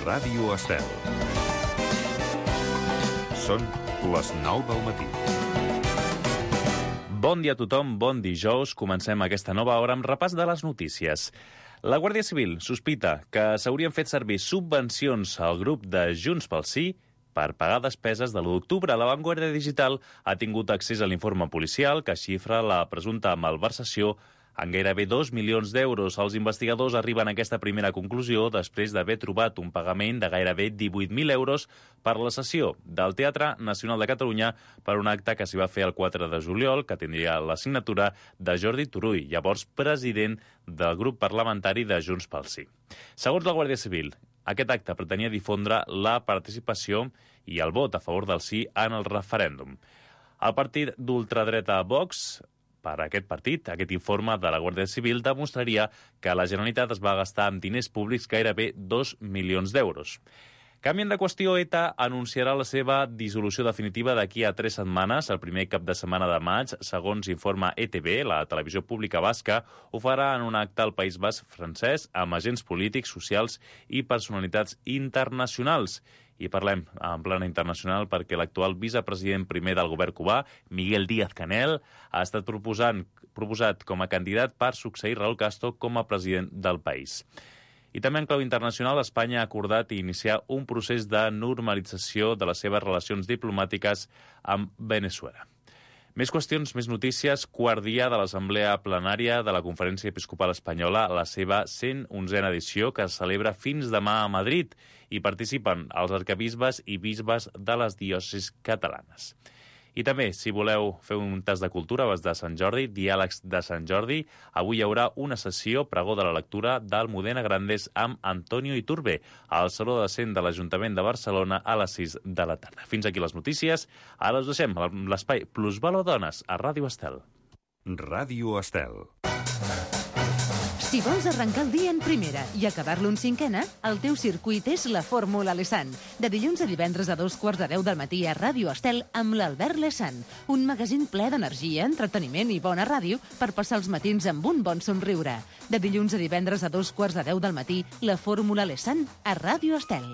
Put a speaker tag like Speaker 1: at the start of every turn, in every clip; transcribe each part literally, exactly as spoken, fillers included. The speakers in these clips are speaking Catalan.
Speaker 1: Ràdio Estel. Són les nou del matí.
Speaker 2: Bon dia a tothom, bon dijous. Comencem aquesta nova hora amb repàs de les notícies. La Guàrdia Civil sospita que s'haurien fet servir subvencions al grup de Junts pel Sí per pagar despeses de l'u d'octubre. La Vanguardia Digital ha tingut accés a l'informe policial que xifra la presumpta malversació en gairebé dos milions d'euros. Els investigadors arriben a aquesta primera conclusió després d'haver trobat un pagament de gairebé divuit mil euros per la sessió del Teatre Nacional de Catalunya per un acte que s'hi va fer el quatre de juliol, que tindria la signatura de Jordi Turull, llavors president del grup parlamentari de Junts pel Sí. Segons la Guàrdia Civil, aquest acte pretenia difondre la participació i el vot a favor del sí en el referèndum. El partit d'ultradreta Vox, per aquest partit, aquest informe de la Guàrdia Civil demostraria que la Generalitat es va gastar amb diners públics gairebé dos milions d'euros. Canviant de qüestió, ETA anunciarà la seva dissolució definitiva d'aquí a tres setmanes, el primer cap de setmana de maig. Segons informa E T B, la televisió pública basca, ho farà en un acte al País Basc francès amb agents polítics, socials i personalitats internacionals. I parlem en plana internacional perquè l'actual vicepresident primer del govern cubà, Miguel Díaz-Canel, ha estat proposant, proposat com a candidat per succeir Raúl Castro com a president del país. I també en clau internacional, Espanya ha acordat iniciar un procés de normalització de les seves relacions diplomàtiques amb Veneçuela. Més qüestions, més notícies. Quart dia de l'Assemblea Plenària de la Conferència Episcopal Espanyola, la seva cent onzena edició, que es celebra fins demà a Madrid. Hi participen els arquebisbes i bisbes de les diòcesis catalanes. I també, si voleu fer un tas de cultura abans de Sant Jordi, diàlegs de Sant Jordi, avui hi haurà una sessió pregó de la lectura d'Almudena Grandes amb Antonio Iturbe al Saló de Cent de l'Ajuntament de Barcelona a les sis de la tarda. Fins aquí les notícies. Ara us deixem l'espai Plusvalor Dones a Ràdio Estel.
Speaker 1: Ràdio Estel.
Speaker 3: Si vols arrencar el dia en primera i acabar-lo en cinquena, el teu circuit és la Fórmula Lesan. De dilluns a divendres a dos quarts de deu del matí a Ràdio Estel amb l'Albert Lesan. Un magazín ple d'energia, entreteniment i bona ràdio per passar els matins amb un bon somriure. De dilluns a divendres a dos quarts de deu del matí, la Fórmula Lesan a Ràdio Estel.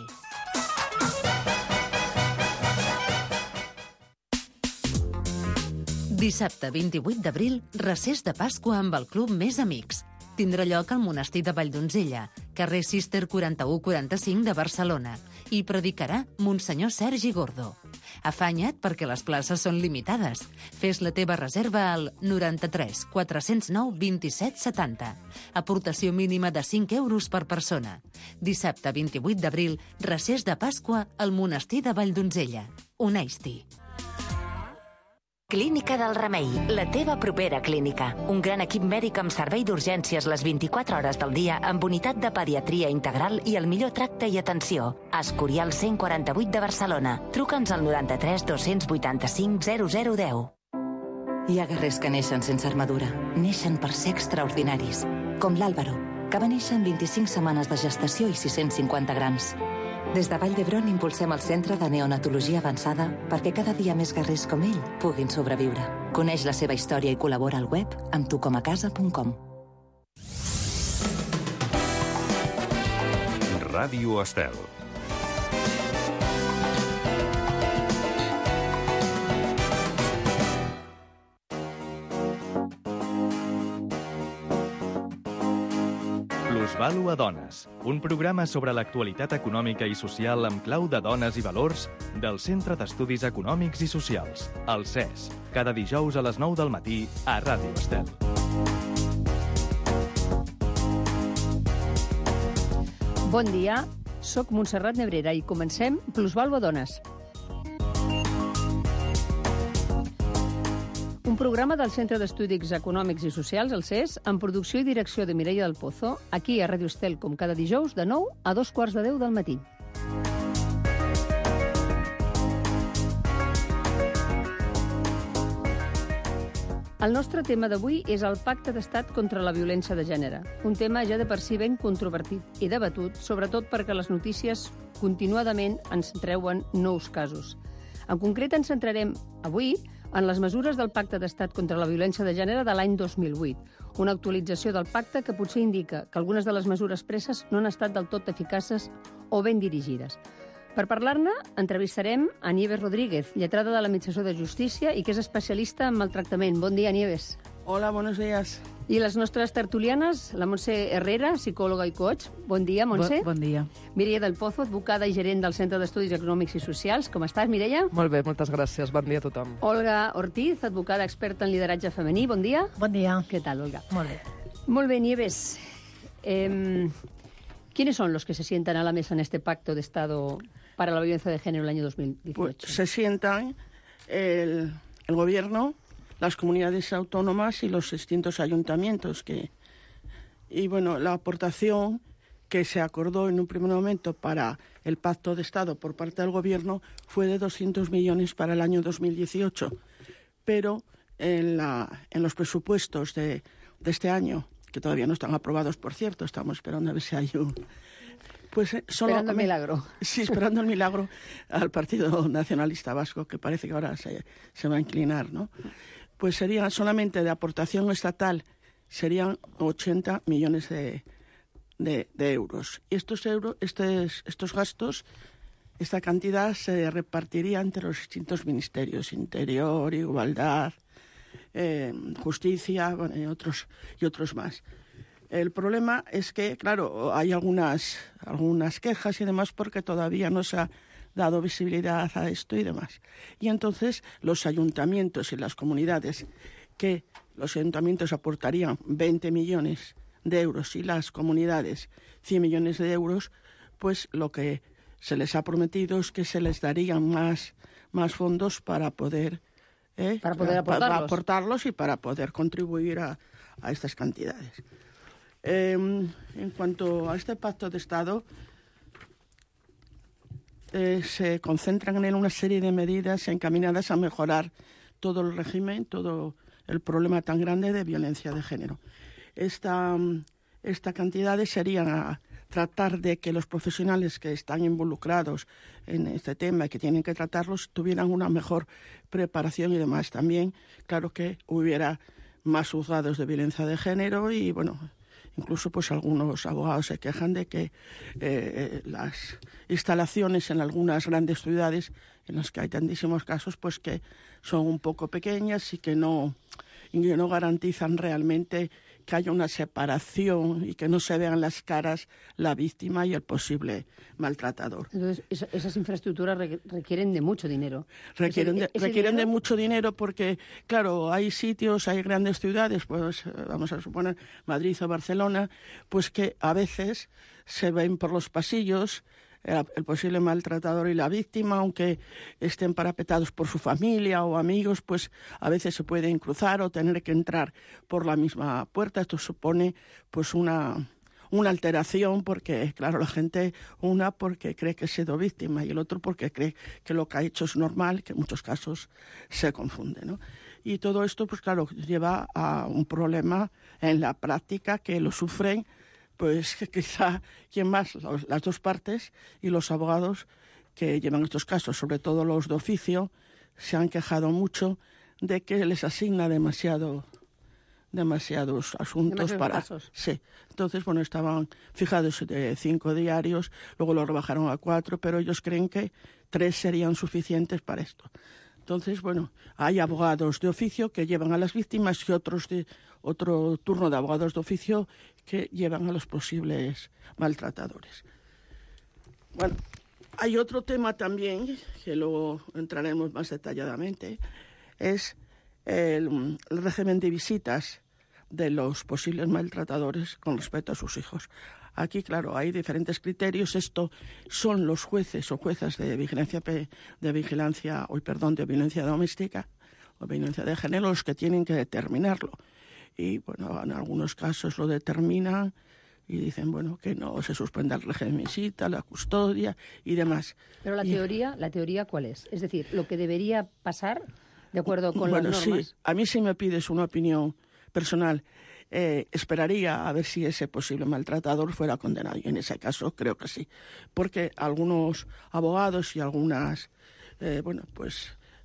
Speaker 3: Dissabte vint-i-vuit d'abril, recés de Pasqua amb el Club Més Amics. Tindrà lloc al monestir de Valldonzella, carrer Cister quaranta-u quaranta-cinc de Barcelona, i predicarà Monsenyor Sergi Gordo. Afanya't perquè les places són limitades. Fes la teva reserva al noranta-tres quatre-cents nou vint-i-set setanta. Aportació mínima de cinc euros per persona. Dissabte vint-i-vuit d'abril, recés de Pasqua al monestir de Valldonzella. Uneix-t'hi.
Speaker 4: Clínica del Remei, la teva propera clínica. Un gran equip mèdic amb servei d'urgències les vint-i-quatre hores del dia amb unitat de pediatria integral i el millor tracte i atenció. Escorial cent quaranta-vuit de Barcelona. Truca'ns al noranta-tres dos-cents vuitanta-cinc zero zero deu.
Speaker 5: Hi ha guerrers que neixen sense armadura. Neixen per ser extraordinaris. Com l'Àlvaro, que va néixer en vint-i-cinc setmanes de gestació i sis-cents cinquanta grams. Des de Vall d'Hebron impulsem el Centre de Neonatologia Avançada perquè cada dia més guerrers com ell puguin sobreviure. Coneix la seva història i col·labora al web amb tucomacasa punt com.
Speaker 1: Ràdio Estel.
Speaker 6: Plusvalor a Dones, un programa sobre l'actualitat econòmica i social amb clau de dones i valors del Centre d'Estudis Econòmics i Socials, el C E S, cada dijous a les nou del matí a Ràdio Estel.
Speaker 7: Bon dia, soc Montserrat Nebrera i comencem Plusvalor a Dones. Un programa del Centre d'Estudis Econòmics i Socials, el C E S, amb producció i direcció de Mireia del Pozo, aquí a Ràdio Estel, com cada dijous, de nou a dos quarts de deu del matí. El nostre tema d'avui és el Pacte d'Estat contra la Violència de Gènere, un tema ja de per si ben controvertit i debatut, sobretot perquè les notícies continuadament ens treuen nous casos. En concret, ens centrarem avui en les mesures del Pacte d'Estat contra la Violència de Gènere de l'any dos mil vuit. Una actualització del pacte que potser indica que algunes de les mesures preses no han estat del tot eficaces o ben dirigides. Per parlar-ne, entrevistarem a Nieves Rodríguez, lletrada de l'Administració de Justícia i que és especialista en maltractament. Bon dia, Nieves.
Speaker 8: Hola, buenos días.
Speaker 7: I les nostres tertulianes, la Montse Herrera, psicòloga i coach. Bon dia, Montse.
Speaker 9: Bon, bon dia.
Speaker 7: Mireia del Pozo, advocada i gerent del Centre d'Estudis Econòmics i Socials. Com estàs, Mireia?
Speaker 9: Molt bé, moltes gràcies. Bon dia a tothom.
Speaker 7: Olga Ortiz, advocada experta en lideratge femení. Bon dia.
Speaker 10: Bon dia.
Speaker 7: ¿Qué tal, Olga?
Speaker 10: Molt bé.
Speaker 7: Molt bé, Nieves. Eh, ¿Quiénes son los que se sientan a la mesa en este pacto de Estado para la violencia de género el año dos mil dieciocho?
Speaker 8: Pues se sientan el, el gobierno, las comunidades autónomas y los distintos ayuntamientos. Que, y bueno, la aportación que se acordó en un primer momento para el Pacto de Estado por parte del gobierno fue de doscientos millones para el año dos mil dieciocho. Pero en, la, en los presupuestos de, de este año, que todavía no están aprobados, por cierto, estamos esperando a ver si hay un... Pues solo,
Speaker 7: esperando el milagro.
Speaker 8: Sí, esperando el milagro al Partido Nacionalista Vasco, que parece que ahora se, se va a inclinar, ¿no? Pues serían solamente de aportación estatal, serían ochenta millones de, de, de euros. Y estos, euro, estos, estos gastos, esta cantidad se repartiría entre los distintos ministerios, Interior, Igualdad, eh, Justicia, bueno, y otros, y otros más. El problema es que, claro, hay algunas, algunas quejas y demás porque todavía no se ha dado visibilidad a esto y demás. Y entonces los ayuntamientos y las comunidades, que los ayuntamientos aportarían veinte millones de euros y las comunidades cien millones de euros, pues lo que se les ha prometido es que se les darían más, más fondos para poder, eh,
Speaker 7: para poder aportarlos.
Speaker 8: Para aportarlos y para poder contribuir a, a estas cantidades. Eh, en cuanto a este pacto de Estado, eh, se concentran en él una serie de medidas encaminadas a mejorar todo el régimen, todo el problema tan grande de violencia de género. Esta, esta cantidad serían a tratar de que los profesionales que están involucrados en este tema y que tienen que tratarlos tuvieran una mejor preparación y demás. También, claro, que hubiera más juzgados de violencia de género y, bueno, incluso pues algunos abogados se quejan de que eh, las instalaciones en algunas grandes ciudades en las que hay tantísimos casos pues que son un poco pequeñas y que no, y que no garantizan realmente que haya una separación y que no se vean las caras la víctima y el posible maltratador.
Speaker 7: Entonces, esa, esas infraestructuras re, requieren de mucho dinero.
Speaker 8: Requieren, de,
Speaker 7: ¿Ese
Speaker 8: requieren
Speaker 7: dinero?
Speaker 8: de mucho dinero porque, claro, hay sitios, hay grandes ciudades, pues vamos a suponer Madrid o Barcelona, pues que a veces se ven por los pasillos el, el posible maltratador y la víctima, aunque estén parapetados por su familia o amigos, pues a veces se pueden cruzar o tener que entrar por la misma puerta. Esto supone pues una, una alteración porque, claro, la gente, una porque cree que ha sido víctima y el otro porque cree que lo que ha hecho es normal, que en muchos casos se confunde, ¿no? Y todo esto, pues claro, lleva a un problema en la práctica que lo sufren pues que quizá quien más, las dos partes y los abogados que llevan estos casos, sobre todo los de oficio, se han quejado mucho de que les asigna demasiado, demasiados asuntos
Speaker 7: demasiados
Speaker 8: para...
Speaker 7: casos.
Speaker 8: Sí, entonces, bueno, estaban fijados de cinco diarios, luego lo rebajaron a cuatro, pero ellos creen que tres serían suficientes para esto. Entonces, bueno, hay abogados de oficio que llevan a las víctimas y otros de otro turno de abogados de oficio que llevan a los posibles maltratadores. Bueno, hay otro tema también, que luego entraremos más detalladamente, es el, el régimen de visitas de los posibles maltratadores con respecto a sus hijos. Aquí, claro, hay diferentes criterios. Esto son los jueces o juezas de vigilancia, de vigilancia, hoy perdón, de violencia doméstica o violencia de género los que tienen que determinarlo. Y, bueno, en algunos casos lo determinan y dicen, bueno, que no se suspenda el régimen de visita, la custodia y demás.
Speaker 7: Pero la
Speaker 8: y,
Speaker 7: teoría, ¿la teoría cuál es? Es decir, lo que debería pasar de acuerdo con
Speaker 8: bueno,
Speaker 7: las normas.
Speaker 8: Sí, a mí si me pides una opinión personal, eh, esperaría a ver si ese posible maltratador fuera condenado. Y en ese caso creo que sí. Porque algunos abogados y algunas, eh, bueno, pues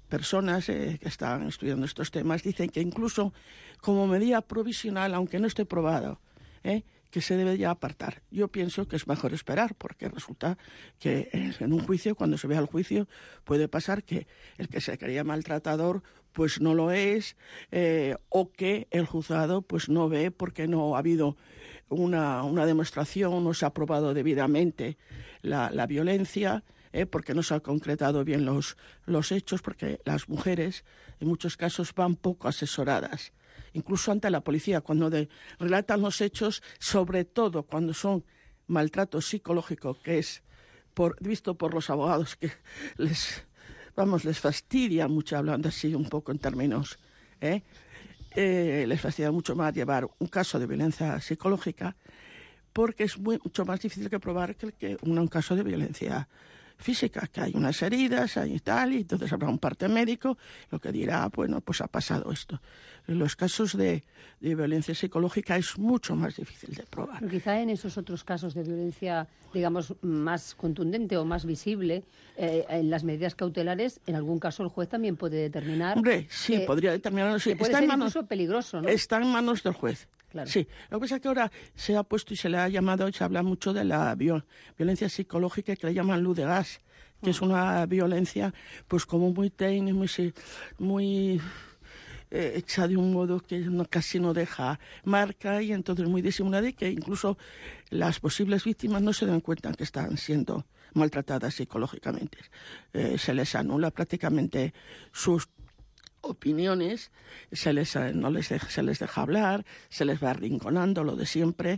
Speaker 8: personas eh, que están estudiando estos temas dicen que incluso como medida provisional, aunque no esté probado, eh, que se debe ya apartar. Yo pienso que es mejor esperar, porque resulta que en un juicio, cuando se vea el juicio, puede pasar que el que se creía maltratador pues no lo es, eh, o que el juzgado pues no ve porque no ha habido una, una demostración, no se ha probado debidamente la, la violencia, eh, porque no se han concretado bien los, los hechos, porque las mujeres en muchos casos van poco asesoradas, incluso ante la policía, cuando de, relatan los hechos, sobre todo cuando son maltrato psicológico, que es por, visto por los abogados que les, vamos, les fastidia mucho, hablando así un poco en términos, ¿eh? Eh, les fastidia mucho más llevar un caso de violencia psicológica, porque es muy, mucho más difícil que probar que, que un, un caso de violencia física, que hay unas heridas, hay tal, y entonces habrá un parte médico, lo que dirá, bueno, pues ha pasado esto. En los casos de, de violencia psicológica es mucho más difícil de probar.
Speaker 7: Pero quizá en esos otros casos de violencia, digamos, más contundente o más visible, eh, en las medidas cautelares, en algún caso el juez también puede determinar...
Speaker 8: Hombre, sí,
Speaker 7: que,
Speaker 8: podría determinar... Sí,
Speaker 7: que puede
Speaker 8: está
Speaker 7: ser
Speaker 8: en manos,
Speaker 7: incluso peligroso, ¿no?
Speaker 8: Está en manos del juez.
Speaker 7: Claro.
Speaker 8: Sí, lo que pasa es que ahora se ha puesto y se le ha llamado, se habla mucho de la viol, violencia psicológica, que le llaman luz de gas, que es una violencia pues como muy técnica, muy, muy eh, hecha de un modo que no, casi no deja marca, y entonces muy disimulada, y que incluso las posibles víctimas no se dan cuenta que están siendo maltratadas psicológicamente. Eh, se les anula prácticamente sus opiniones, se les, no les deja, se les deja hablar, se les va arrinconando, lo de siempre.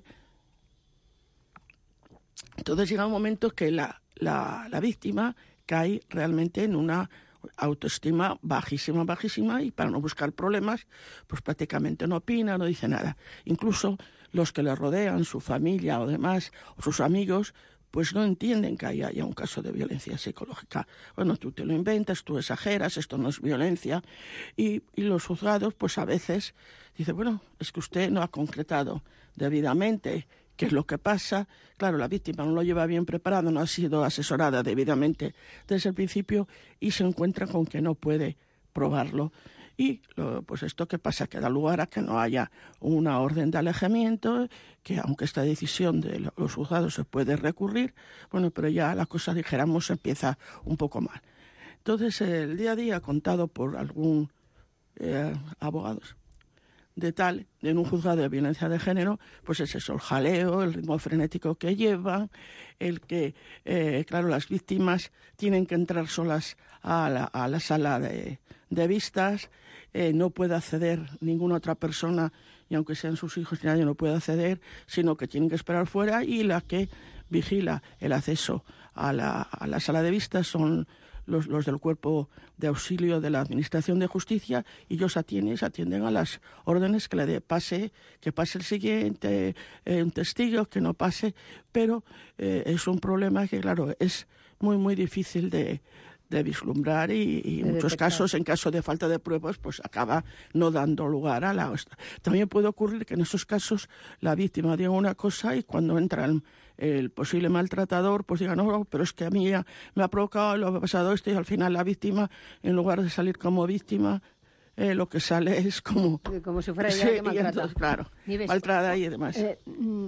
Speaker 8: Entonces llega un momento que la, la, la víctima cae realmente en una autoestima bajísima, bajísima, y para no buscar problemas, pues prácticamente no opina, no dice nada. Incluso los que le rodean, su familia o demás, o sus amigos, pues no entienden que haya, haya un caso de violencia psicológica. Bueno, tú te lo inventas, tú exageras, esto no es violencia. Y, y los juzgados, pues a veces, dicen, bueno, es que usted no ha concretado debidamente qué es lo que pasa. Claro, la víctima no lo lleva bien preparado, no ha sido asesorada debidamente desde el principio, y se encuentra con que no puede probarlo. Y lo, pues esto que pasa, que da lugar a que no haya una orden de alejamiento, que aunque esta decisión de los juzgados se puede recurrir, bueno, pero ya la cosa, dijéramos, empieza un poco mal. Entonces, el día a día contado por algún eh, abogados de tal, en un juzgado de violencia de género, pues es eso, el jaleo, el ritmo frenético que llevan, el que, eh, claro, las víctimas tienen que entrar solas a la, a la sala de, de vistas, eh, no puede acceder ninguna otra persona, y aunque sean sus hijos, nadie no puede acceder, sino que tienen que esperar fuera, y la que vigila el acceso a la, a la sala de vistas son Los, los del cuerpo de auxilio de la Administración de Justicia, y ellos atienden, atienden a las órdenes que le dé, pase, que pase el siguiente, eh, un testigo, que no pase, pero eh, es un problema que, claro, es muy, muy difícil de, de vislumbrar, y, y en muchos casos, en caso de falta de pruebas, pues acaba no dando lugar a la... También puede ocurrir que en esos casos la víctima diga una cosa, y cuando entra el, el posible maltratador, pues diga, no, pero es que a mí ya me ha provocado, lo ha pasado esto, y al final la víctima, en lugar de salir como víctima, eh, lo que sale es como...
Speaker 7: Como si fuera ella
Speaker 8: sí,
Speaker 7: que maltrata.
Speaker 8: Entonces, claro, maltratada y demás.
Speaker 7: Eh,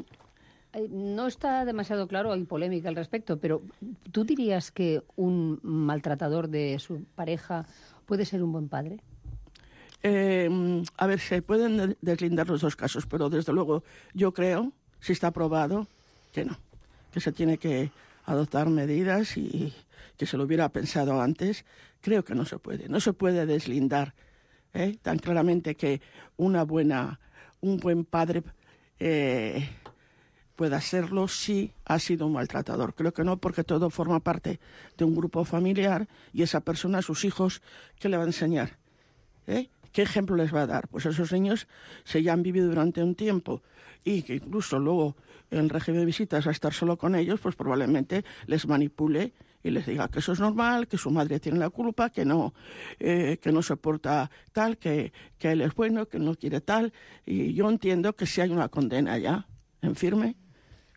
Speaker 7: no está demasiado claro, hay polémica al respecto, pero ¿tú dirías que un maltratador de su pareja puede ser un buen padre?
Speaker 8: Eh, a ver, se pueden deslindar los dos casos, pero desde luego yo creo, si está probado, que no, que se tiene que adoptar medidas, y que se lo hubiera pensado antes. Creo que no se puede, no se puede deslindar ¿eh? tan claramente que una buena, un buen padre eh, pueda serlo si ha sido un maltratador. Creo que no, porque todo forma parte de un grupo familiar, y esa persona, sus hijos, ¿qué le va a enseñar? ¿Eh? ¿Qué ejemplo les va a dar? Pues esos niños, si ya han vivido durante un tiempo, y que incluso luego en el régimen de visitas va a estar solo con ellos, pues probablemente les manipule y les diga que eso es normal, que su madre tiene la culpa, que no, eh, que no se porta tal, que, que él es bueno, que no quiere tal. Y yo entiendo que si hay una condena ya en firme,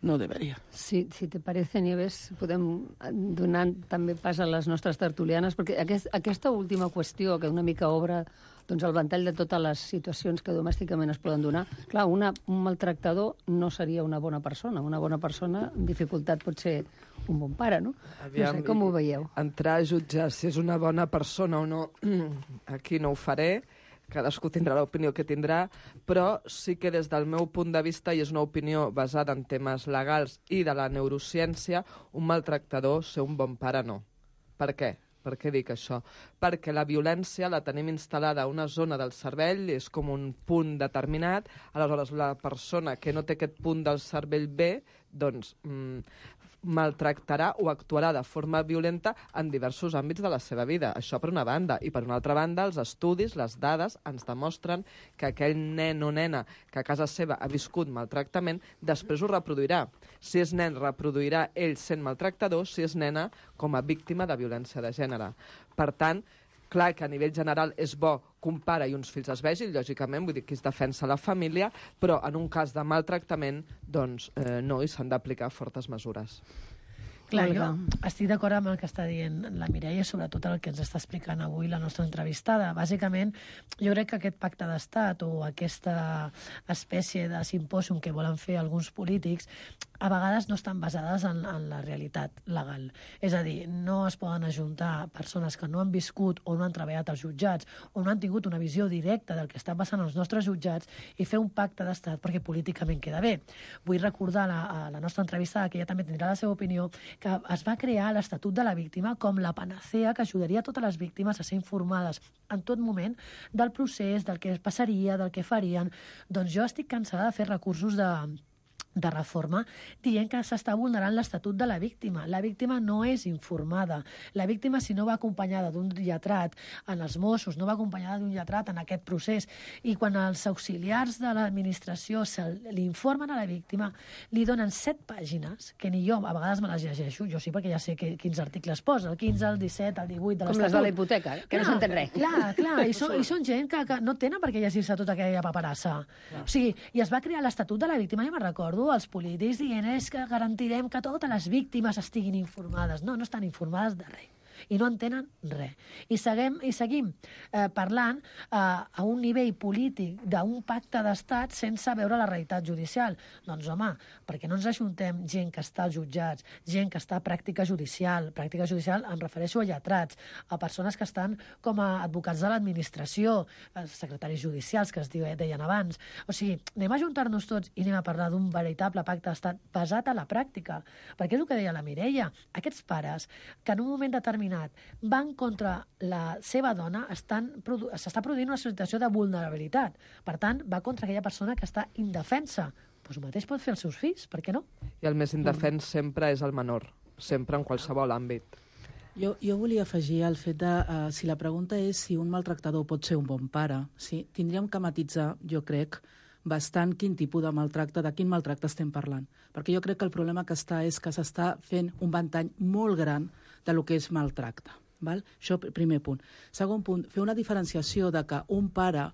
Speaker 8: no debería.
Speaker 7: Sí, si te parece, Nieves, podem donar també pas a les nostres tertulianes, perquè aquest, aquesta última qüestió, que una mica obre doncs, el ventall de totes les situacions que domèsticament es poden donar, clar, una, un maltractador no seria una bona persona. Una bona persona, amb dificultat, pot ser un bon pare, no?
Speaker 9: Aviam,
Speaker 7: no sé, com ho veieu?
Speaker 9: Entrar a jutjar si és una bona persona o no, aquí no ho faré, cadascú tindrà l'opinió que tindrà, però sí que des del meu punt de vista, i és una opinió basada en temes legals i de la neurociència, un maltractador ser un bon pare no. Per què? Per què dic això? Perquè la violència la tenim instal·lada a una zona del cervell, és com un punt determinat, aleshores la persona que no té aquest punt del cervell bé, doncs mmm, maltractarà o actuarà de forma violenta en diversos àmbits de la seva vida. Això per una banda. I per una altra banda, els estudis, les dades, ens demostren que aquell nen o nena que a casa seva ha viscut maltractament, després ho reproduirà. Si és nen, reproduirà ell sent maltractador, si és nena, com a víctima de violència de gènere. Per tant, clar que a nivell general és bo que un pare i uns fills es vegin, lògicament, vull dir que es defensa la família, però en un cas de maltractament, doncs eh, no, i s'han d'aplicar fortes mesures.
Speaker 10: Clar, jo estic d'acord amb el que està dient la Mireia, sobretot el que ens està explicant avui la nostra entrevistada. Bàsicament, jo crec que aquest pacte d'estat o aquesta espècie de simpòsium que volen fer alguns polítics a vegades no estan basades en, en la realitat legal. És a dir, no es poden ajuntar persones que no han viscut o no han treballat als jutjats o no han tingut una visió directa del que està passant als nostres jutjats i fer un pacte d'estat perquè políticament queda bé. Vull recordar la, a la nostra entrevistada, que ella també tindrà la seva opinió, que es va crear l'Estatut de la Víctima com la panacea que ajudaria totes les víctimes a ser informades en tot moment del procés, del que passaria, del que farien. Doncs jo estic cansada de fer recursos de... de reforma, dient que s'està vulnerant l'Estatut de la Víctima. La víctima no és informada. La víctima, si no va acompanyada d'un lletrat en els Mossos, no va acompanyada d'un lletrat en aquest procés, i quan els auxiliars de l'administració li informen a la víctima, li donen set pàgines, que ni jo a vegades me les llegeixo, jo sí, perquè ja sé que, quins articles posa, el quinze, el disset, el divuit de l'Estatut.
Speaker 7: Com les de la hipoteca, que clar, no s'entén res.
Speaker 10: Clar, clar, i són, i són gent que, que no tenen per què llegir-se tota aquella paperassa. Clar. O sigui, i es va crear l'Estatut de la Víctima, ja me'n recordo, els polítics dient és que garantirem que totes les víctimes estiguin informades. No, no estan informades de res. I no entenen res. I seguim, i seguim eh, parlant eh, a un nivell polític d'un pacte d'estat sense veure la realitat judicial. Doncs, home, perquè no ens ajuntem gent que està als jutjats, gent que està a pràctica judicial. Pràctica judicial em refereixo a lletrats, a persones que estan com a advocats de l'administració, secretaris judicials, que es deien abans. O sigui, anem a ajuntar-nos tots i anem a parlar d'un veritable pacte d'estat basat a la pràctica. Perquè és el que deia la Mireia. Aquests pares que en un moment determinat van contra la seva dona, s'està produint una situació de vulnerabilitat. Per tant, va contra aquella persona que està indefensa. Doncs el mateix pot fer els seus fills, per què no?
Speaker 9: I el més indefens sempre és el menor, sempre en qualsevol àmbit.
Speaker 11: Jo, jo volia afegir el fet de, uh, si la pregunta és si un maltractador pot ser un bon pare, sí, tindríem que matitzar, jo crec, bastant quin tipus de maltracte, de quin maltracte estem parlant. Perquè jo crec que el problema que està és que s'està fent un ventall molt gran de lo que és maltracte. Val? Això, primer punt. Segon punt, fer una diferenciació de que un pare,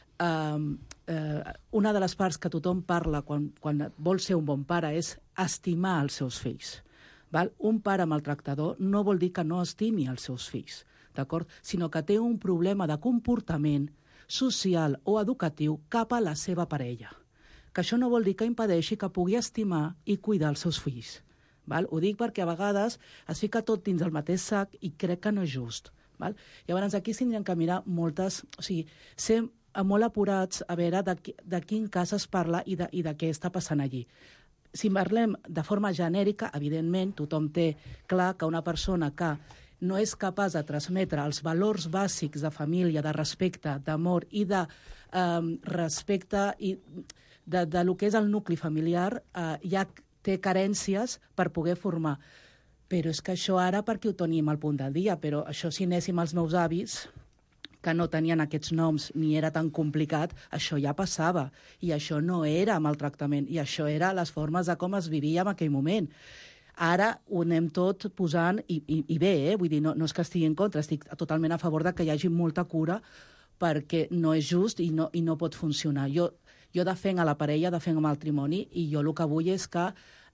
Speaker 11: eh, eh, una de les parts que tothom parla quan, quan vol ser un bon pare és estimar els seus fills. Val? Un pare maltractador no vol dir que no estimi els seus fills, d'acord? Sinó que té un problema de comportament social o educatiu cap a la seva parella. Que això no vol dir que impedeixi que pugui estimar i cuidar els seus fills. Val? Ho dic perquè a vegades es fica tot dins del mateix sac i crec que no és just. Val? Llavors aquí tindrien que mirar moltes... O sigui, ser molt apurats a veure de, de quin cas es parla i de, i de què està passant allí. Si parlem de forma genèrica, evidentment, tothom té clar que una persona que no és capaç de transmetre els valors bàsics de família, de respecte, d'amor i de eh, respecte i de, de lo que és el nucli familiar, eh, ja té carències per poder formar. Però és que això ara perquè ho tenim al punt del dia, però això si anéssim als meus avis, que no tenien aquests noms ni era tan complicat, això ja passava. I això no era maltractament, i això era les formes de com es vivia en aquell moment. Ara ho anem tot posant, i, i, i bé, eh? Vull dir, no, no és que estigui en contra, estic totalment a favor de que hi hagi molta cura, perquè no és just i no, i no pot funcionar. Jo, jo defenc a la parella, defenc el matrimoni, i jo el que vull és que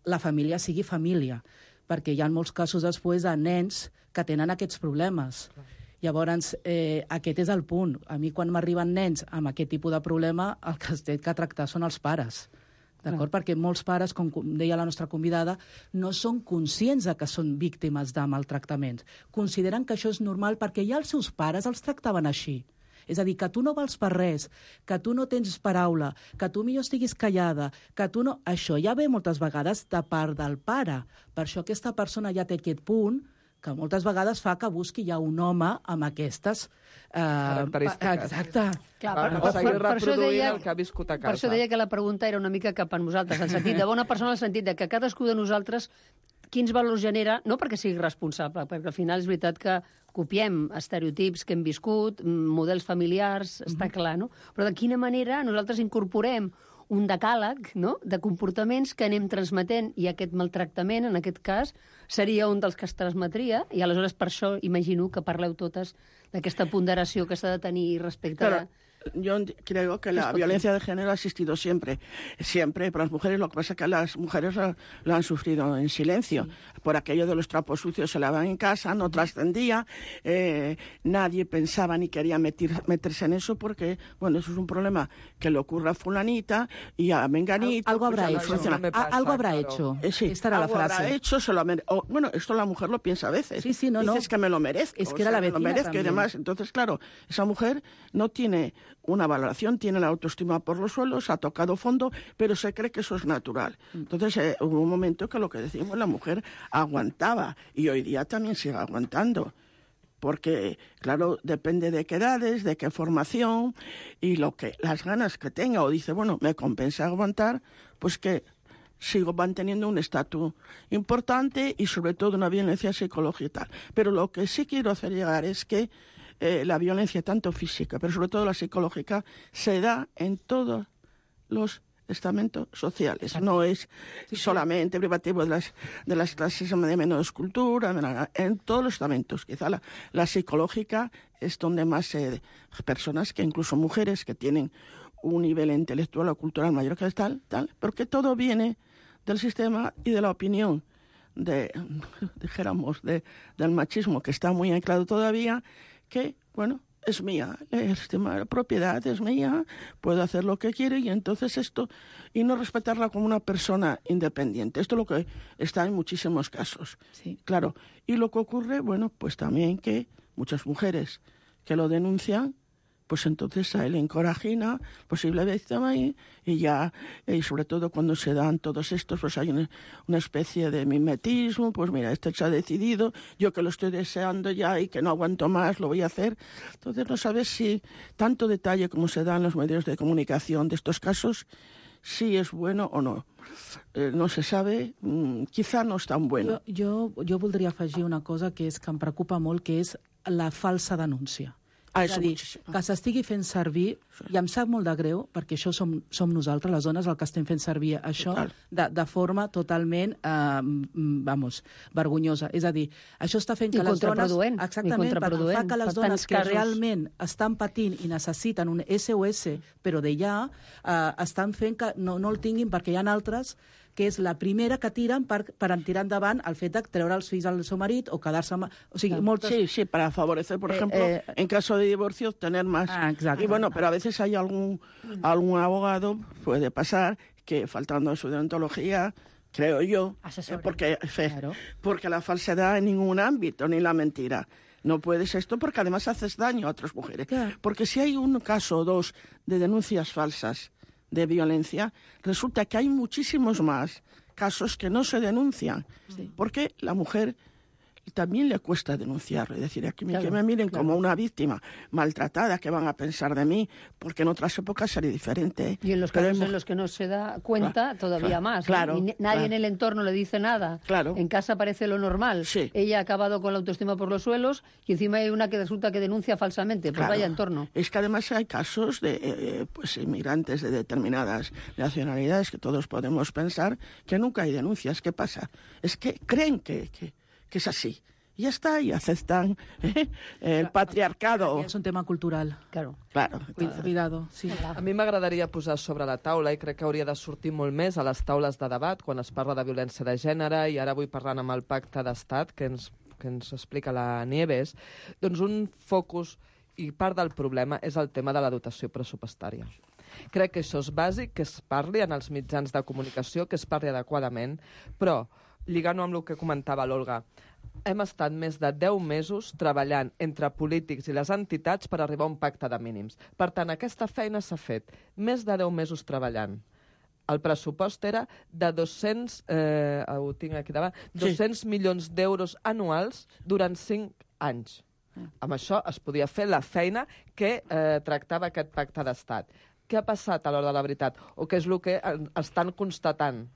Speaker 11: la família sigui família, perquè hi ha molts casos després de nens que tenen aquests problemes. Llavors, eh, aquest és el punt. A mi, quan m'arriben nens amb aquest tipus de problema, el que es té que tractar són els pares. D'acord? Perquè molts pares, com deia la nostra convidada, no són conscients de que són víctimes de maltractaments. Consideren que això és normal perquè ja els seus pares els tractaven així. És a dir, que tu no vals per res, que tu no tens paraula, que tu millor estiguis callada, que tu no... Això ja ve moltes vegades de part del pare. Per això aquesta persona ja té aquest punt que moltes vegades fa que busqui ja un home amb aquestes eh,
Speaker 9: característiques.
Speaker 11: Exacte.
Speaker 7: Clar,
Speaker 9: per, per, per, per això deia, el que ha viscut a casa.
Speaker 7: Per això deia que la pregunta era una mica cap a nosaltres, en el sentit de bona persona, en el sentit de que cadascú de nosaltres quins valors genera, no perquè sigui responsable, perquè al final és veritat que copiem estereotips que hem viscut, models familiars, està clar, no? Però de quina manera nosaltres incorporem un decàleg, no?, de comportaments que anem transmetent, i aquest maltractament, en aquest cas, seria un dels que es transmetria, i aleshores per això imagino que parleu totes d'aquesta ponderació que s'ha de tenir respecte
Speaker 8: Claro.
Speaker 7: a...
Speaker 8: Yo creo que la violencia de género ha existido siempre, siempre por las mujeres. Lo que pasa es que las mujeres lo, lo han sufrido en silencio. Sí. Por aquello de los trapos sucios se lavaban en casa, no trascendía, eh, nadie pensaba ni quería meter, meterse en eso porque, bueno, eso es un problema que le ocurre a fulanita y a menganita.
Speaker 11: Algo habrá
Speaker 8: pues,
Speaker 11: hecho. No pasa, algo habrá claro. hecho.
Speaker 8: Eh, sí,
Speaker 11: Esta era
Speaker 8: algo
Speaker 11: la frase.
Speaker 8: habrá hecho, se lo mere- o, bueno, esto la mujer lo piensa a veces.
Speaker 11: Sí, sí, no,
Speaker 8: Dices
Speaker 11: no.
Speaker 8: que me lo merezco.
Speaker 11: Es que
Speaker 8: o
Speaker 11: era
Speaker 8: sea,
Speaker 11: la
Speaker 8: me lo
Speaker 11: vecina
Speaker 8: merezco
Speaker 11: también.
Speaker 8: y demás. Entonces, claro, esa mujer no tiene una valoración, tiene la autoestima por los suelos, ha tocado fondo, pero se cree que eso es natural. Entonces eh, hubo un momento que lo que decimos, la mujer aguantaba, y hoy día también sigue aguantando. Porque, claro, depende de qué edades, de qué formación, y lo que las ganas que tenga, o dice, bueno, me compensa aguantar, pues que sigo manteniendo un estatus importante y sobre todo una violencia psicológica y tal. Pero lo que sí quiero hacer llegar es que Eh, la violencia, tanto física, pero sobre todo la psicológica, se da en todos los estamentos sociales. No es solamente privativo de las, de las clases de menos cultura, en todos los estamentos. Quizá la, la psicológica es donde más eh, personas, que incluso mujeres que tienen un nivel intelectual o cultural mayor que tal, tal, porque todo viene del sistema y de la opinión de, dijéramos, de, del machismo, que está muy anclado todavía, que, bueno, es mía, el sistema de la propiedad es mía, puedo hacer lo que quiero y entonces esto, y no respetarla como una persona independiente. Esto es lo que está en muchísimos casos.
Speaker 11: Sí.
Speaker 8: Claro, y lo que ocurre, bueno, pues también que muchas mujeres que lo denuncian, pues entonces a él encorajina, posible víctima, y, y ya, y sobre todo cuando se dan todos estos, pues hay una, una especie de mimetismo, pues mira, este se ha decidido, yo que lo estoy deseando ya y que no aguanto más, lo voy a hacer. Entonces no sabes si tanto detalle como se da en los medios de comunicación de estos casos, si es bueno o no. Eh, no se sabe, mm, quizá no és tan bueno.
Speaker 11: Jo, jo, jo voldria afegir una cosa que és que em preocupa molt, que és la falsa denúncia.
Speaker 8: Ah,
Speaker 11: és a dir, que s'estigui fent servir, i em sap molt de greu, perquè això som, som nosaltres, les dones, el que estem fent servir això de, de forma totalment, eh, vamos, vergonyosa. És a dir, això està fent que les dones... Exactament, perquè fa que les dones que realment estan patint i necessiten un S O S, però de ja, eh, estan fent que no, no el tinguin perquè hi ha altres que és la primera que tiren per, per tirar endavant el fet de treure els fills al seu marit o quedar-se... O sigui, moltes...
Speaker 8: Sí, sí, para favorecer, por
Speaker 11: eh,
Speaker 8: ejemplo,
Speaker 11: eh,
Speaker 8: en caso de divorcio, tener más...
Speaker 11: Ah, exacto.
Speaker 8: Y bueno, pero a veces hay algún, algún abogado, puede pasar, que faltando en su deontología, creo yo, eh, porque, fe, claro. porque la falsedad en ningún ámbito, ni la mentira. No puedes esto porque además haces daño a otras mujeres. Claro. Porque si hay un caso o dos de denuncias falsas de violencia, resulta que hay muchísimos más casos que no se denuncian, sí. porque la mujer también le cuesta denunciarlo, es decir, aquí claro, que me miren claro. como una víctima maltratada, ¿qué van a pensar de mí? Porque en otras épocas sería diferente.
Speaker 7: Y en los Pero casos hemos... en los que no se da cuenta, claro, todavía claro, más.
Speaker 8: Claro,
Speaker 7: y nadie
Speaker 8: claro.
Speaker 7: en el entorno le dice nada.
Speaker 8: Claro.
Speaker 7: En casa parece lo normal.
Speaker 8: Sí.
Speaker 7: Ella ha acabado con la autoestima por los suelos y encima hay una que resulta que denuncia falsamente. Pues claro. vaya entorno.
Speaker 8: Es que además hay casos de eh, pues inmigrantes de determinadas nacionalidades que todos podemos pensar que nunca hay denuncias. ¿Qué pasa? Es que creen que... que que es así. y ya está, y aceptan ¿eh? el patriarcado.
Speaker 11: Es un tema cultural.
Speaker 7: Claro.
Speaker 8: Claro.
Speaker 11: Cuidado, sí.
Speaker 9: A mi m'agradaria posar sobre la taula, i crec que hauria de sortir molt més a les taules de debat, quan es parla de violència de gènere, i ara vull parlar amb el Pacte d'Estat, que ens, que ens explica la Nieves, doncs un focus i part del problema és el tema de la dotació pressupostària. Crec que això és bàsic, que es parli en els mitjans de comunicació, que es parli adequadament, però, lligant-ho amb el que comentava l'Olga, hem estat més de deu mesos treballant entre polítics i les entitats per arribar a un pacte de mínims. Per tant, aquesta feina s'ha fet més de deu mesos treballant. El pressupost era de dos-cents, eh, ho tinc aquí davant, dos-cents sí. milions d'euros anuals durant cinc anys. Mm. Amb això es podia fer la feina que eh, tractava aquest pacte d'estat. Què ha passat a l'hora de la veritat? O què és el que estan constatant?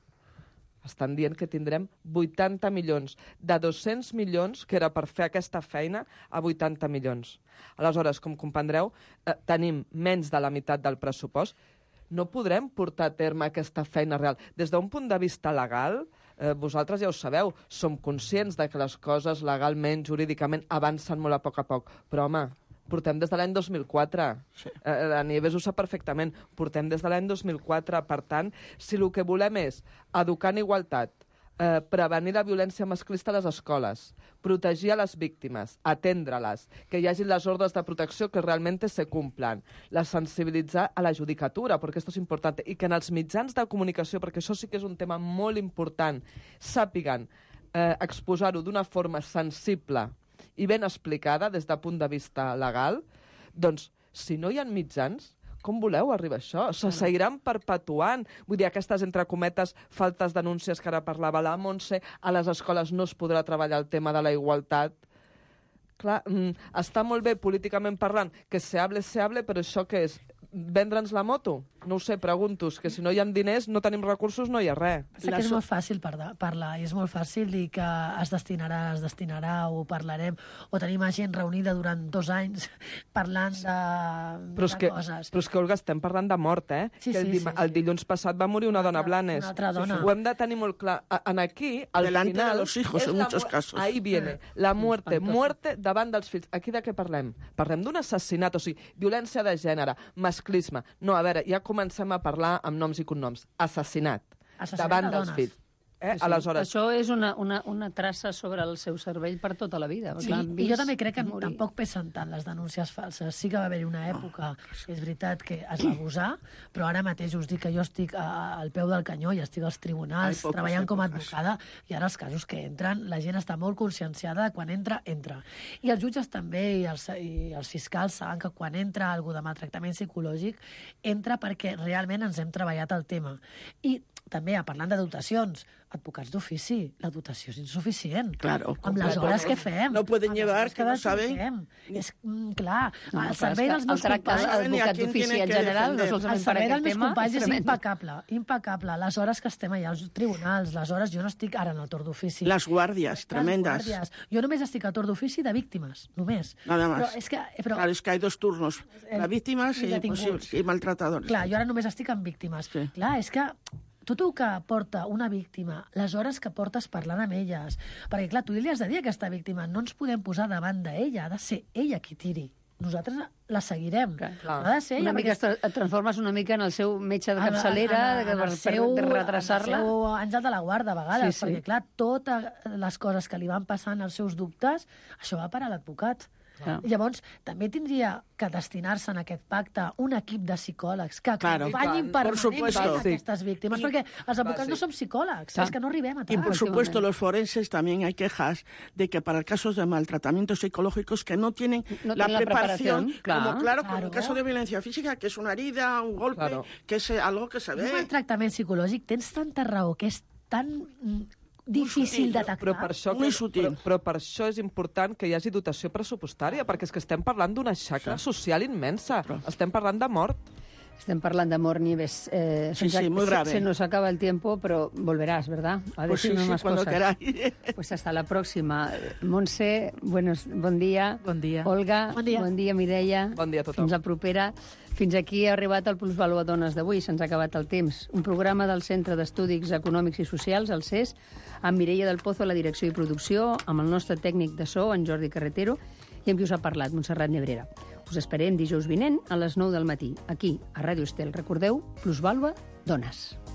Speaker 9: Estan dient que tindrem vuitanta milions. De dos-cents milions, que era per fer aquesta feina, a vuitanta milions. Aleshores, com comprendreu, eh, tenim menys de la meitat del pressupost. No podrem portar a terme aquesta feina real. Des d'un punt de vista legal, eh, vosaltres ja ho sabeu, som conscients de que les coses legalment, jurídicament, avancen molt a poc a poc. Però, home, portem des de l'any dos mil quatre. Sí. Eh, la Nieves ho sap perfectament. Portem des de l'any dos mil quatre. Per tant, si el que volem és educar en igualtat, eh, prevenir la violència masclista a les escoles, protegir a les víctimes, atendre-les, que hi hagi les ordres de protecció que realment se cumplen, la sensibilitzar a la judicatura, perquè això és important, i que en els mitjans de comunicació, perquè això sí que és un tema molt important, sàpiguen eh, exposar-ho d'una forma sensible i ben explicada des del punt de vista legal, doncs, si no hi ha mitjans, com voleu arribar a això? Se seguiran perpetuant. Vull dir, aquestes, entre cometes, faltes denúncies que ara parlava la Montse, a les escoles no es podrà treballar el tema de la igualtat. Clar, mm, està molt bé políticament parlant que se hable, se hable, però això què és? Vendre'ns la moto? No ho sé, pregunto, que si no hi ha diners, no tenim recursos, no hi ha res.
Speaker 10: Sé que és molt fàcil parlar, i és molt fàcil dir que es destinarà, es destinarà, o parlarem, o tenim gent reunida durant dos anys parlant de,
Speaker 9: però és
Speaker 10: de
Speaker 9: que,
Speaker 10: coses.
Speaker 9: Però és que, Olga, estem parlant de mort, eh?
Speaker 10: Sí,
Speaker 9: que el,
Speaker 10: sí,
Speaker 9: di
Speaker 10: sí,
Speaker 9: el dilluns passat va morir una, una dona a Blanes.
Speaker 10: Una altra dona.
Speaker 9: Ho hem de tenir molt clar. En aquí, al
Speaker 8: Delante
Speaker 9: final...
Speaker 8: de los hijos, en muchos casos.
Speaker 9: Ahí viene. La muerte, muerte davant dels fills. Aquí de què parlem? Parlem d'un assassinat, o sigui, violència de gènere, masclisme. No, a veure, ja comencem a parlar amb noms i cognoms. Assassinat.
Speaker 10: Assassinat
Speaker 9: davant
Speaker 10: de
Speaker 9: dels
Speaker 10: dones.
Speaker 9: fills. Eh?
Speaker 7: Sí,
Speaker 9: Aleshores...
Speaker 7: Això és una, una, una traça sobre el seu cervell per tota la vida.
Speaker 10: Sí,
Speaker 7: Clar,
Speaker 10: i jo també crec que
Speaker 7: morir.
Speaker 10: tampoc pesen tant les denúncies falses. Sí que va haver-hi una època, que és veritat, que es va abusar, però ara mateix us dic que jo estic a, al peu del canyó i estic als tribunals
Speaker 8: Ai,
Speaker 10: treballant com a
Speaker 8: èpoques.
Speaker 10: advocada, i ara els casos que entren, la gent està molt conscienciada de quan entra, entra. I els jutges també, i els, i els fiscals saben que quan entra algú de maltractament psicològic, entra perquè realment ens hem treballat el tema. I també, parlant de dotacions, advocats d'ofici, la dotació és insuficient.
Speaker 8: Claro.
Speaker 10: Amb les hores que fem.
Speaker 8: No pueden
Speaker 10: amb
Speaker 8: llevar,
Speaker 10: les
Speaker 8: que no saben.
Speaker 10: fem. És, mm, clar,
Speaker 7: No,
Speaker 10: el
Speaker 7: clar,
Speaker 10: servei
Speaker 7: és que
Speaker 10: dels meus
Speaker 7: el tracte
Speaker 10: companys...
Speaker 7: d'advocat
Speaker 8: quién
Speaker 7: d'ofici
Speaker 8: tiene
Speaker 7: en
Speaker 8: que
Speaker 7: general, no
Speaker 8: defender.
Speaker 7: solament
Speaker 10: El
Speaker 7: per
Speaker 10: servei dels
Speaker 7: aquest
Speaker 10: meus
Speaker 7: tema,
Speaker 10: companys és
Speaker 7: tremendo.
Speaker 10: impecable, impecable. Les hores que estem allà als tribunals, les hores... Jo no estic ara en el torn d'ofici.
Speaker 8: Las guardias, tremendas.
Speaker 10: Les guàrdies. Jo només estic al torn d'ofici de víctimes, només.
Speaker 8: Nada más.
Speaker 10: Però és que... Però,
Speaker 8: Claro, es que hay dos turnos.
Speaker 10: El-
Speaker 8: La víctima
Speaker 10: i
Speaker 8: y,
Speaker 10: detinguts.
Speaker 8: posibles, y maltratadores.
Speaker 10: Clar, jo ara només estic amb víctimes.
Speaker 8: Sí.
Speaker 10: Clar, és que tot el que porta una víctima, les hores que portes parlant amb elles, perquè, clar, tu li has de dir a aquesta víctima, no ens podem posar davant d'ella, ha de ser ella qui tiri. Nosaltres la seguirem.
Speaker 7: Clar.
Speaker 10: No ha de ser ella,
Speaker 7: Una mica
Speaker 10: perquè-
Speaker 7: et tra- et transformes una mica en el seu metge de
Speaker 10: en-
Speaker 7: capçalera
Speaker 10: en- en
Speaker 7: per,
Speaker 10: el
Speaker 7: per,
Speaker 10: seu-
Speaker 7: per retrasar-la.
Speaker 10: En el seu àngel de la guarda, a vegades,
Speaker 7: Sí, sí.
Speaker 10: perquè, clar, totes les coses que li van passant als seus dubtes, això va parar a l'advocat.
Speaker 7: Clar.
Speaker 10: Llavors, també tindria que destinar-se en aquest pacte un equip de psicòlegs que
Speaker 8: Claro.
Speaker 10: acompanyin
Speaker 9: Por
Speaker 10: permanentment
Speaker 8: supuesto.
Speaker 10: aquestes víctimes, perquè els advocats
Speaker 9: Bàsic.
Speaker 10: no som psicòlegs,
Speaker 7: Clar.
Speaker 10: és que no arribem a
Speaker 8: Y
Speaker 10: tant.
Speaker 8: por supuesto,
Speaker 7: últimamente.
Speaker 8: los forenses también hay quejas de que para casos de maltratamientos psicológicos que no tienen
Speaker 7: No
Speaker 8: la
Speaker 7: tienen la
Speaker 8: preparación,
Speaker 7: preparación, claro.
Speaker 8: como claro, como
Speaker 10: Claro.
Speaker 8: el caso de violencia física, que es una herida, un golpe,
Speaker 9: Claro.
Speaker 8: que es eh, algo que se
Speaker 10: Un
Speaker 8: ve.
Speaker 10: maltractament psicològic, tens tanta raó que és tan mm, difícil
Speaker 8: sutil,
Speaker 10: detectar.
Speaker 9: Però per, això
Speaker 8: Muy
Speaker 9: que,
Speaker 8: sutil.
Speaker 9: però, però per això és important que hi hagi dotació pressupostària, perquè és que estem parlant d'una xacra social immensa. Estem parlant de mort.
Speaker 7: Estem parlant d'amor, Nieves. Eh,
Speaker 8: Sí,
Speaker 7: se'ns
Speaker 8: sí, muy
Speaker 7: se,
Speaker 8: grave.
Speaker 7: se nos acaba el tiempo, pero volverás, ¿verdad? A
Speaker 8: Pues sí,
Speaker 7: decirnos
Speaker 8: sí,
Speaker 7: más
Speaker 8: cuando
Speaker 7: cosas.
Speaker 8: queráis.
Speaker 7: Pues hasta la próxima. Montse, buenos, bon dia.
Speaker 11: Bon dia.
Speaker 7: Olga,
Speaker 10: Bon dia.
Speaker 7: bon dia, Mireia.
Speaker 9: Bon dia a tothom.
Speaker 7: Fins la propera. Fins aquí ha arribat el Plusvàlua Dones d'avui. Se'ns ha acabat el temps. Un programa del Centre d'Estudis Econòmics i Socials, el C E S, amb Mireia del Pozo a la direcció i producció, amb el nostre tècnic de so, en Jordi Carretero, i amb qui us ha parlat, Montserrat Nebrera. Us esperem dijous vinent a les nou del matí, aquí, a Ràdio Estel. Recordeu, Plusvàlua Dones.